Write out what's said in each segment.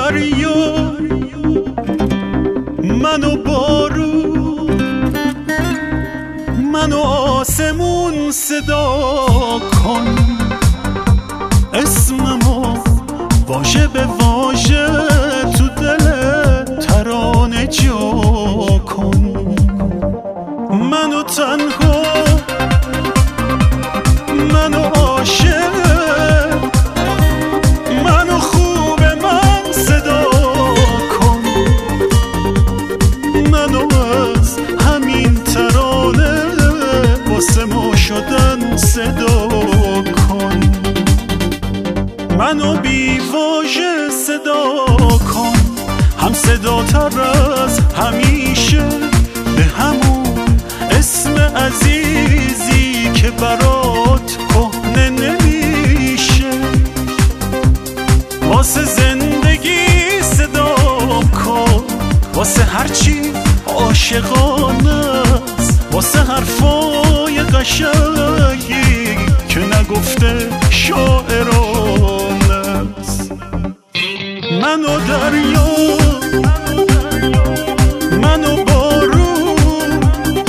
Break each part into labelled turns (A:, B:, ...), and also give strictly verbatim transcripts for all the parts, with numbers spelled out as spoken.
A: دریا، منو بارون، منو آسمون صدا کن، اسممو واژه به واژه تو دل ترانه جا کن. منو تنها، منو عاشق، منو خوب من صدا کن، منو از همین ترانه واسه ما شدن صدا کن. منو بی واژه صدا کن، هم صدا تر از همیشه، به همون اسم عزیزی که برات کهنه نمیشه. واسه زندگی صدا کن، واسه هرچی عاشقانه است، واسه حرفای قشنگی که نگفته شاعرانه است. منو دریا، منو بارون،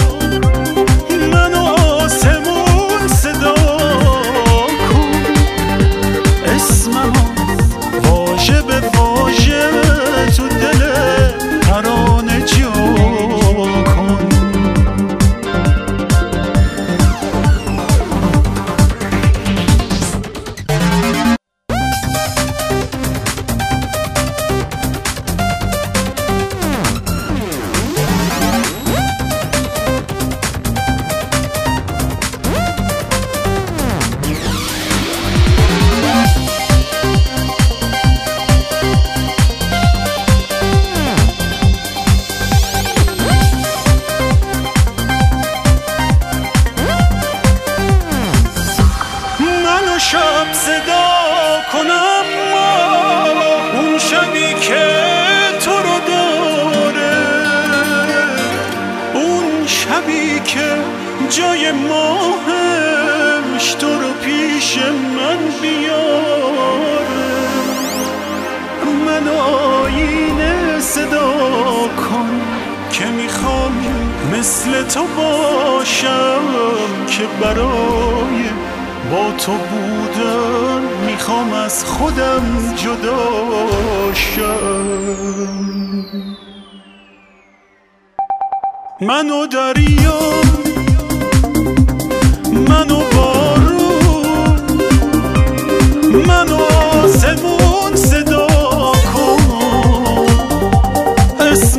A: منو آسمون صدا کن، اسممو واژه به واژه تو دل ترانه جا کن. شب صدا کنم ما اون شبی که تو رو داره، اون شبی که جای ماهش تو رو پیش من بیاره. من آینه صدا کن که میخوام مثل تو باشم، که برای با تو بودن میخوام از خودم جدا شم. منو دریا، منو بارون، منو آسمون صدا کن، اسم